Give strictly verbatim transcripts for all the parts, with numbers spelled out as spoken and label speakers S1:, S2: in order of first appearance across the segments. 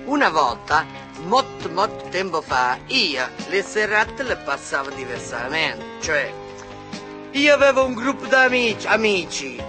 S1: Una volta, molto molto tempo fa, io le serate le passavo diversamente, cioè io avevo un gruppo di amici, amici,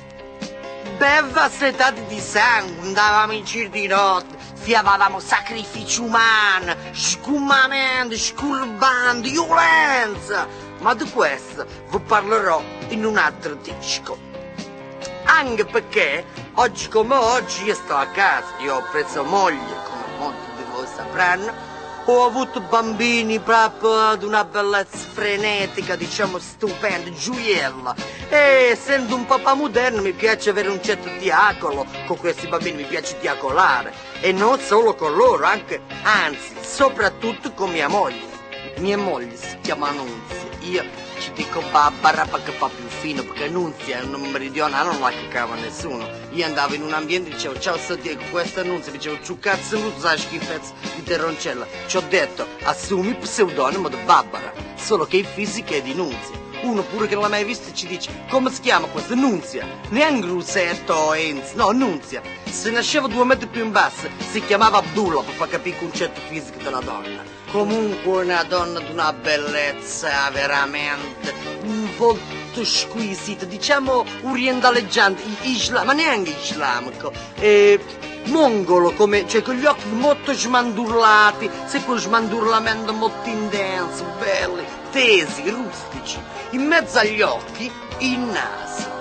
S1: beva sletati di sangue, andavamo in giro di notte, fiavavamo sacrifici umani, sgumamenti, scurbandi, violenza, ma di questo vi parlerò in un altro disco. Anche perché oggi come oggi io sto a casa, io ho preso moglie, come molti di voi sapranno, ho avuto bambini proprio ad una bellezza frenetica, diciamo stupenda, gioiella, e essendo un papà moderno mi piace avere un certo diacolo con questi bambini, mi piace diacolare, e non solo con loro, anche, anzi, soprattutto con mia moglie. Mia moglie si chiama Nunzia, io ci dico Barbara perché fa più fino, perché Nunzia è un meridionale, non la cacava nessuno. Io andavo in un ambiente e dicevo ciao sto Diego, questa è Nunzia, dicevo ciù cazzo non sai schifezza di terroncella. Ci ho detto assumi il pseudonimo di Barbara, solo che il fisico è di Nunzia. Uno pure che non l'ha mai visto ci dice come si chiama questa? Nunzia, neanche Rusetto o Enz, no Nunzia. Se nasceva due metri più in basso si chiamava Abdullah per far capire il concetto fisico della donna. Comunque una donna di una bellezza veramente, un volto squisito, diciamo orientaleggiante, isla, ma neanche islamico, eh, mongolo, come, cioè con gli occhi molto smandurlati, sai quel smandurlamento molto intenso, belli, tesi, rustici, in mezzo agli occhi il naso.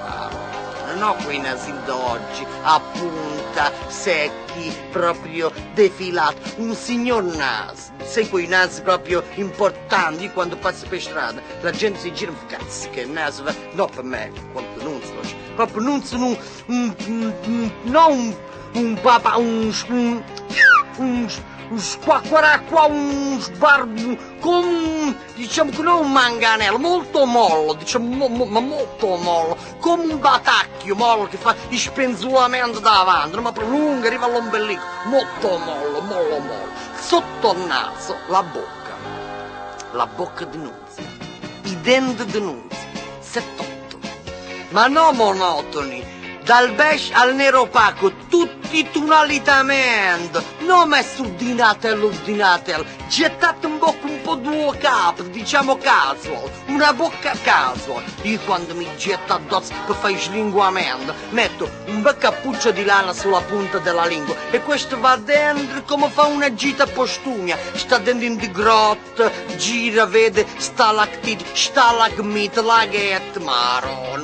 S1: Non ho quei nasi d'oggi, a punta, secchi, proprio defilati, un signor naso, sai quei nasi proprio importanti, quando passi per strada, la gente si gira, cazzo che naso, no per me, quanto non so, proprio non sono un, un, un, un, non un, un papà, un, un, un, un squacquaracqua, un sbarbu, con, diciamo che non un manganello, molto mollo, diciamo, mo, mo, ma molto mollo, come un batacchio mollo che fa il spenzulamento davanti, ma prolunga, arriva all'ombelico, molto mollo, mollo mollo, sotto il naso, la bocca, la bocca di Nunzia, i denti di Nunzia, settotto, ma non monotoni, dal beige al nero opaco, tutti tonalitamente, non messo ordinatello ordinatello, gettate un bocca un po' due capi, diciamo casual, una bocca casual. Io quando mi getto addosso per fare il slinguamento, metto un bel cappuccio di lana sulla punta della lingua e questo va dentro come fa una gita postumia, sta dentro in di grotte, gira, vede stalactiti, stalagmite, laghetti, marò.